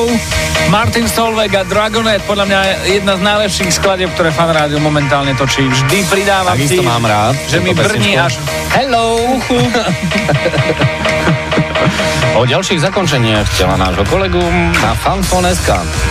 Hello, Martin Solveig a Dragonet, podľa mňa jedna z najlepších skladieb, ktoré Fan Rádio momentálne točí. Vždy pridávam tým, mám rád, že mi brní až hello. O ďalších zakončeniach tela nášho kolegu na Fanfone.sk.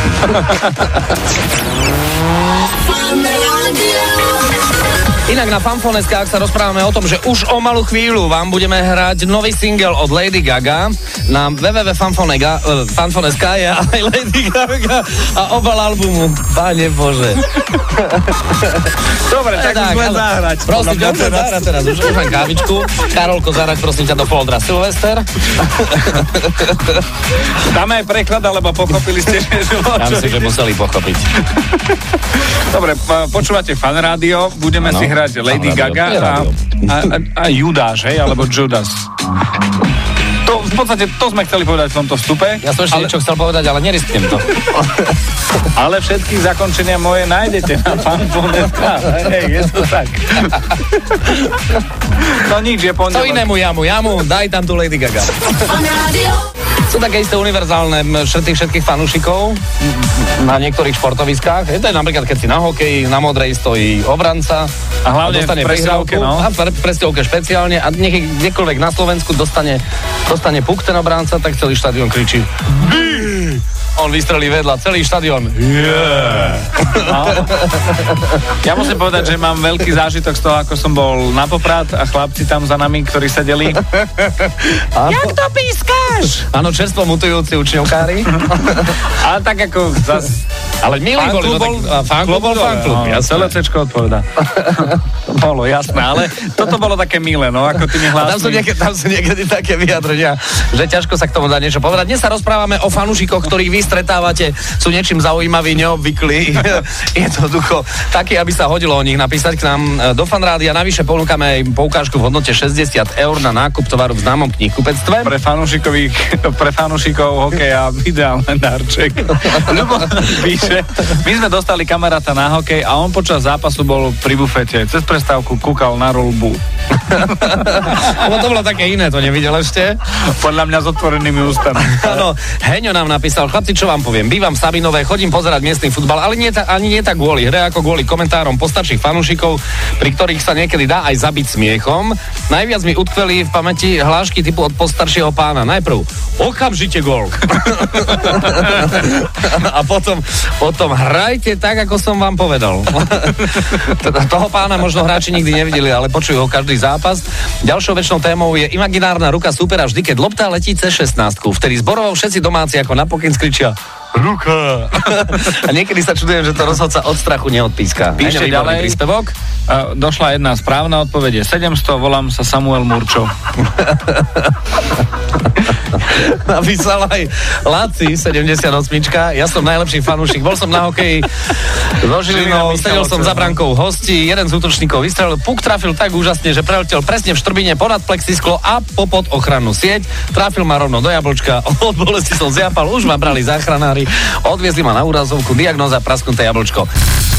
Inak na Fanfone.sk, ak sa rozprávame o tom, že už o malú chvíľu vám budeme hrať nový single od Lady Gaga, na www.fanfone.sk je aj Lady Gaga a obal albumu. Pane Bože. Dobre, tak už len zahrať. Prosím ťa, zahrať teraz. Už len kávičku. Karolko, zahrať prosím ťa do foldra Silvester. Dáme aj preklad, alebo pochopili ste, že... Ja myslím, že museli pochopiť. Dobre, počúvate Fan Rádio, budeme si hrať Lady Gaga a Judáš, hej, alebo Judas. To, v podstate, to sme chceli povedať v tomto vstupe. Ja som ešte niečo chcel povedať, ale nerisknem to. Ale všetky zakončenia moje nájdete na Fanfone.sk. Hej, je to tak. No nič, je pondelok. To inému jamu, daj tam tu Lady Gaga. Sú také isté univerzálne šrty všetkých fanúšikov na niektorých športoviskách. Je to napríklad, keď si na hokeji, na modrej stojí obranca a hlavne v presilovke, no. A v presilovke špeciálne a kdekoľvek na Slovensku dostane puk ten obranca, tak celý štadión kričí on vystrelí vedľa, celý štadión. Yeah. No. Ja musím povedať, že mám veľký zážitok z toho, ako som bol na Poprad a chlapci tam za nami, ktorí sedeli. Jak to pískaš? Áno, čerstvo mutujúci učňovkári. Ale tak ako zas... Ale milí boli, fanklub bol fanklub. Ja celé C-čko odpovedá. Bolo, jasné, ale toto bolo také milé, no, ako ty mi hlásili. Tam sú niekedy také vyjadrenia, že ťažko sa k tomu dá niečo povedať. Dnes sa rozprávame o fanúšikoch, ktorých vy stretávate, sú niečím zaujímaví, neobvyklí. Je to ducho taký, aby sa hodilo o nich napísať k nám do Fan Rádia. Navyše ponúkame aj poukážku v hodnote 60 eur na nákup tovaru v známom knihkupectve. Pre fanúšikov hokeja ideálny darček. Ľubo píše, my sme dostali kamaráta na hokej a on počas zápasu bol pri bufete. Cez prestávku kúkal na roľbu. To bolo také iné, to nevidel ešte? Podľa mňa s otvorenými ústami. Áno, Heňo nám napísal, chlapci, čo vám poviem, bývam v Sabinove, chodím pozerať miestny futbal, ale ani nie tak kvôli hre, ako kvôli komentárom postarších fanúšikov, pri ktorých sa niekedy dá aj zabiť smiechom. Najviac mi utkveli v pamäti hlášky typu od postaršieho pána. Najprv, okamžite gól. A potom hrajte tak, ako som vám povedal. Toho pána možno hráči nikdy nevideli, ale počujú ho každý zápas. Ďalšou väčšnou témou je imaginárna ruka súpera vždy, keď lopta letí cez 16. Vtedy zborovo všetci domáci ako na pokyn skričia ruka. A niekedy sa čudujem, že to rozhodca od strachu neodpíska. Píšte ďalej príspevok. Došla jedna správna odpoveď. 700, volám sa Samuel Murčo. Napísal aj Laci 78. Ja som najlepší fanúšik. Bol som na hokeji so Žilinou, sedel som za brankou hostí, jeden z útočníkov vystrelil, puk trafil tak úžasne, že preletel presne v štrbine ponad plexisklo a popod ochrannú sieť. Trafil ma rovno do jablčka, od bolesti som zjapal, už ma brali záchranári, odviezli ma na úrazovku, diagnóza prasknuté jablčko.